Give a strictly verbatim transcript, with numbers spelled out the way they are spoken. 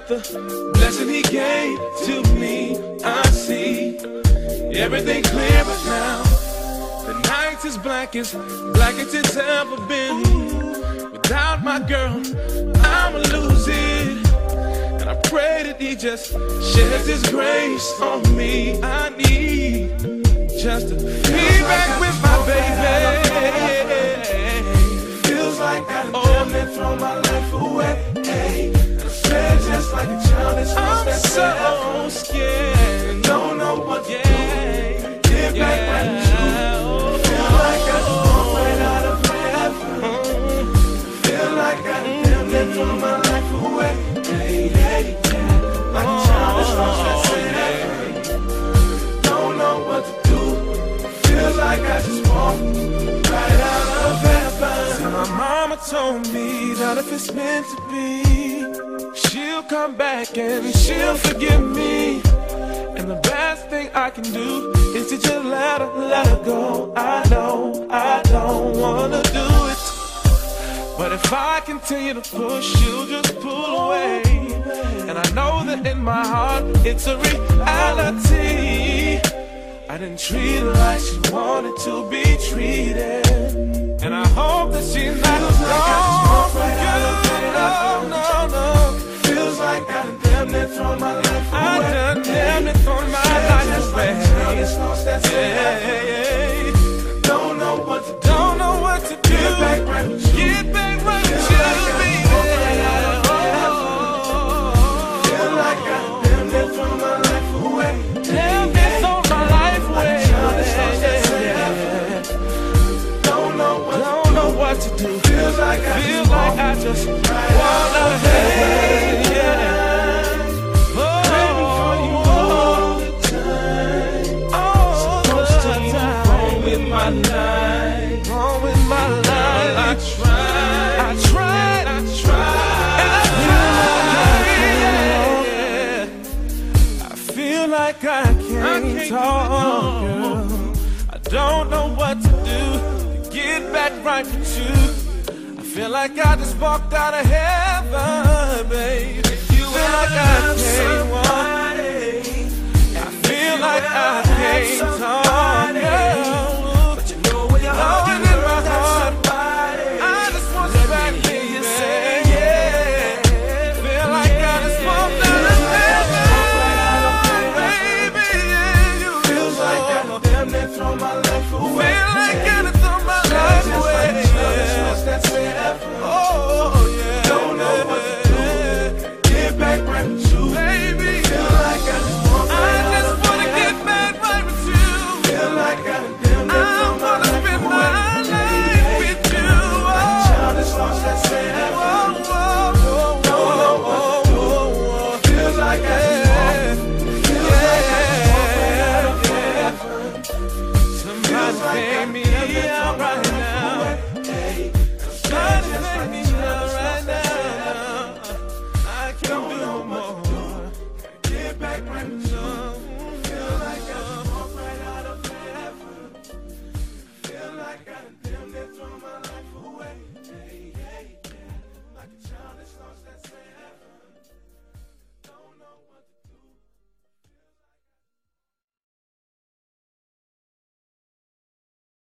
the blessing he gave to me. I see everything clear but now. The night is black as black as it's ever been. Without my girl, I'ma lose it. And I pray that he just sheds his grace on me. I need just to be back with my baby. Feels like I done damn near thrown my life away. Hey, I feel just like a child that's lost I'm that so scared. Don't know what to yeah. do. Get yeah. back right with you. Feel like I just walked right out of heaven. Feel like I done damn near thrown my life away. Hey, hey, yeah. Like a child that's lost that don't know what to do. Feel like I just walked right out of heaven. So my mama told me that if it's meant to be, she'll come back and she'll forgive me. And the best thing I can do is to just let her, let her go. I know I don't wanna do it, but if I continue to push, she'll just pull away. And I know that in my heart it's a reality. I didn't treat her like she wanted to be treated, and I hope that she's not wrong for you. No, no, no. Feels like I done damn near thrown my life away. I done damn near thrown my life away. Yeah, don't know what to do. Don't know what to do. Get back right with you. Get back right with you, baby. Feel like I done damn near thrown my life away. Damn near thrown my life away. Don't know what Don't know what to do. Feels like I Feel just like I just wanna hate, yeah. My life, wrong with my life. I tried, I tried, I tried, and I tried. I feel like I can't, I can't talk, girl. I don't know what to do to get back right with you. I feel like I just walked out of heaven, babe. You feel like I can't walk.